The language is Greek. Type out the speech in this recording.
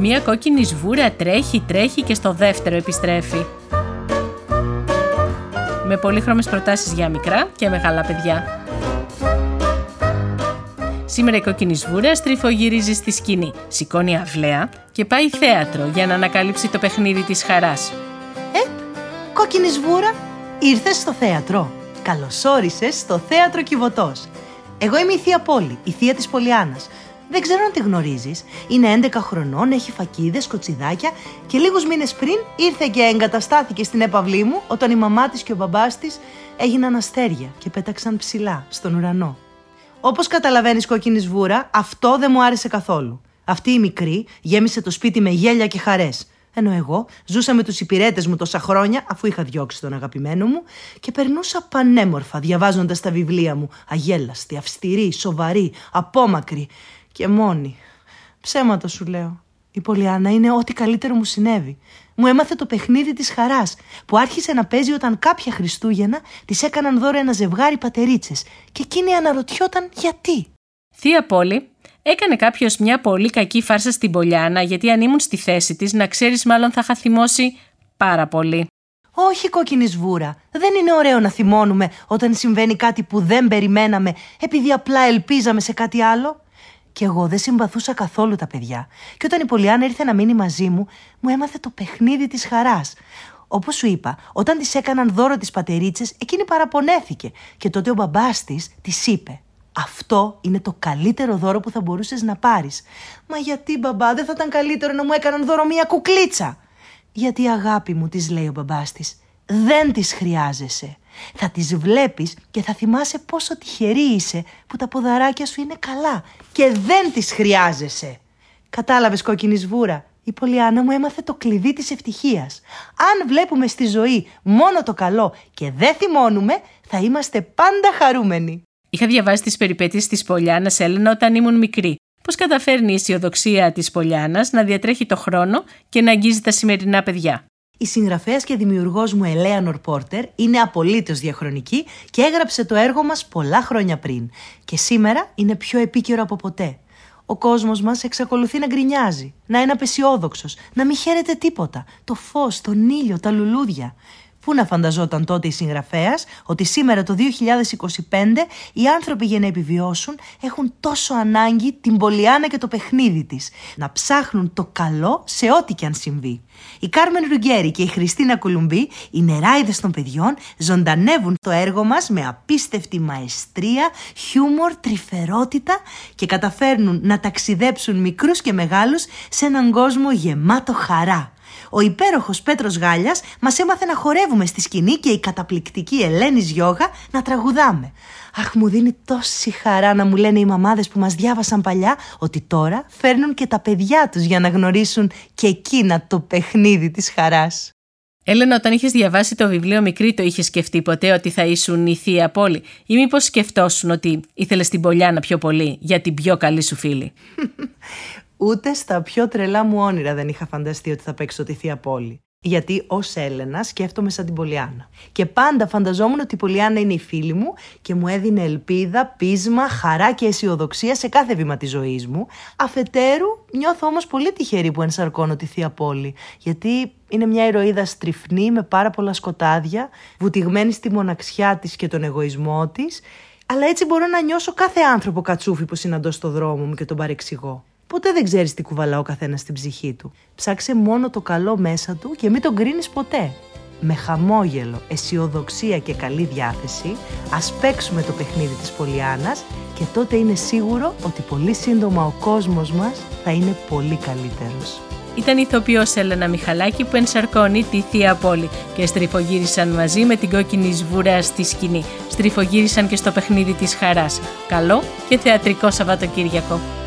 Μία κόκκινη σβούρα τρέχει και στο δεύτερο επιστρέφει. Με πολύχρωμες προτάσεις για μικρά και μεγάλα παιδιά. Σήμερα η κόκκινη σβούρα στριφογυρίζει στη σκηνή, σηκώνει αυλαία και πάει θέατρο για να ανακαλύψει το παιχνίδι της χαράς. Κόκκινη σβούρα, ήρθες στο θέατρο. Καλώς όρισες στο θέατρο Κιβωτός. Εγώ είμαι η θεία Πόλη, η θεία της Πολιάννας. Δεν ξέρω αν τη γνωρίζεις. Είναι 11 χρονών, έχει φακίδες, κοτσιδάκια και λίγους μήνες πριν ήρθε και εγκαταστάθηκε στην έπαυλή μου όταν η μαμά της και ο μπαμπάς της έγιναν αστέρια και πέταξαν ψηλά στον ουρανό. Όπως καταλαβαίνεις, κόκκινη σβούρα, αυτό δεν μου άρεσε καθόλου. Αυτή η μικρή γέμισε το σπίτι με γέλια και χαρές. Ενώ εγώ ζούσα με τους υπηρέτες μου τόσα χρόνια, αφού είχα διώξει τον αγαπημένο μου, και περνούσα πανέμορφα διαβάζοντας τα βιβλία μου, αγέλαστη, αυστηρή, σοβαρή, απόμακρη και μόνη. Ψέματα σου λέω. Η Πολιάννα είναι ό,τι καλύτερο μου συνέβη. Μου έμαθε το παιχνίδι της χαράς, που άρχισε να παίζει όταν κάποια Χριστούγεννα της έκαναν δώρο ένα ζευγάρι πατερίτσες και εκείνη αναρωτιόταν γιατί. Θεία Πόλη, έκανε κάποιος μια πολύ κακή φάρσα στην Πολιάννα, γιατί αν ήμουν στη θέση της, να ξέρεις, μάλλον θα είχα θυμώσει πάρα πολύ. Όχι, κόκκινη σβούρα. Δεν είναι ωραίο να θυμώνουμε όταν συμβαίνει κάτι που δεν περιμέναμε, επειδή απλά ελπίζαμε σε κάτι άλλο. Και εγώ δεν συμπαθούσα καθόλου τα παιδιά. Και όταν η Πολιάννα ήρθε να μείνει μαζί μου, μου έμαθε το παιχνίδι της χαράς. Όπως σου είπα, όταν της έκαναν δώρο τις πατερίτσες, εκείνη παραπονέθηκε. Και τότε ο μπαμπάς της είπε: «Αυτό είναι το καλύτερο δώρο που θα μπορούσες να πάρεις». «Μα γιατί, μπαμπά, δεν θα ήταν καλύτερο να μου έκαναν δώρο μια κουκλίτσα?» «Γιατί, αγάπη μου», της λέει ο μπαμπάς της, «δεν τις χρειάζεσαι. Θα τις βλέπεις και θα θυμάσαι πόσο τυχερή είσαι που τα ποδαράκια σου είναι καλά και δεν τις χρειάζεσαι». Κατάλαβες, κόκκινη σβούρα? Η Πολιάννα μου έμαθε το κλειδί της ευτυχίας. Αν βλέπουμε στη ζωή μόνο το καλό και δεν θυμώνουμε, θα είμαστε πάντα χαρούμενοι. Είχα διαβάσει τις περιπέτειες της Πολιάννας, Έλενα, όταν ήμουν μικρή. Πώς καταφέρνει η αισιοδοξία της Πολιάννας να διατρέχει το χρόνο και να αγγίζει τα σημερινά παιδιά. Η συγγραφέας και δημιουργός μου Ελέανορ Πόρτερ είναι απολύτως διαχρονική και έγραψε το έργο μας πολλά χρόνια πριν. Και σήμερα είναι πιο επίκαιρο από ποτέ. Ο κόσμος μας εξακολουθεί να γκρινιάζει, να είναι απεσιόδοξος, να μην χαίρεται τίποτα. Το φως, τον ήλιο, τα λουλούδια. Πού να φανταζόταν τότε η συγγραφέας ότι σήμερα το 2025 οι άνθρωποι για να επιβιώσουν έχουν τόσο ανάγκη την Πολιάννα και το παιχνίδι της. Να ψάχνουν το καλό σε ό,τι και αν συμβεί. Η Κάρμεν Ρουγκέρι και η Χριστίνα Κολουμπή, οι νεράιδες των παιδιών, ζωντανεύουν το έργο μας με απίστευτη μαεστρία, χιούμορ, τρυφερότητα και καταφέρνουν να ταξιδέψουν μικρούς και μεγάλους σε έναν κόσμο γεμάτο χαρά. Ο υπέροχος Πέτρος Γάλιας μας έμαθε να χορεύουμε στη σκηνή και η καταπληκτική Ελένης Γιώγα να τραγουδάμε. Αχ, μου δίνει τόση χαρά να μου λένε οι μαμάδες που μας διάβασαν παλιά ότι τώρα φέρνουν και τα παιδιά τους για να γνωρίσουν και εκείνα το παιχνίδι της χαράς. Έλενα, όταν είχες διαβάσει το βιβλίο μικρή, το είχες σκεφτεί ποτέ ότι θα ήσουν η θεία Πόλη, ή μήπως σκεφτόσουν ότι ήθελες την Πολιάννα πιο πολύ για την πιο καλή σου φίλη? Ούτε στα πιο τρελά μου όνειρα δεν είχα φανταστεί ότι θα παίξω τη θεία Πόλη. Γιατί ως Έλενα σκέφτομαι σαν την Πολιάννα. Και πάντα φανταζόμουν ότι η Πολιάννα είναι η φίλη μου και μου έδινε ελπίδα, πείσμα, χαρά και αισιοδοξία σε κάθε βήμα της ζωής μου. Αφετέρου, νιώθω όμως πολύ τυχερή που ενσαρκώνω τη θεία Πόλη. Γιατί είναι μια ηρωίδα στριφνή με πάρα πολλά σκοτάδια, βουτυγμένη στη μοναξιά της και τον εγωισμό της. Αλλά έτσι μπορώ να νιώσω κάθε άνθρωπο κατσούφι που συναντώ στο δρόμο μου και τον παρεξηγώ. Ποτέ δεν ξέρεις τι κουβαλά ο καθένας στην ψυχή του. Ψάξε μόνο το καλό μέσα του και μην τον κρίνεις ποτέ. Με χαμόγελο, αισιοδοξία και καλή διάθεση, ας παίξουμε το παιχνίδι της Πολιάννας και τότε είναι σίγουρο ότι πολύ σύντομα ο κόσμος μας θα είναι πολύ καλύτερος. Ήταν η ηθοποιός Έλενα Μιχαλάκη που ενσαρκώνει τη θεία Πόλη και στριφογύρισαν μαζί με την κόκκινη σβούρα στη σκηνή. Στριφογύρισαν και στο παιχνίδι της χαράς. Καλό και θεατρικό Σαββατοκύριακο.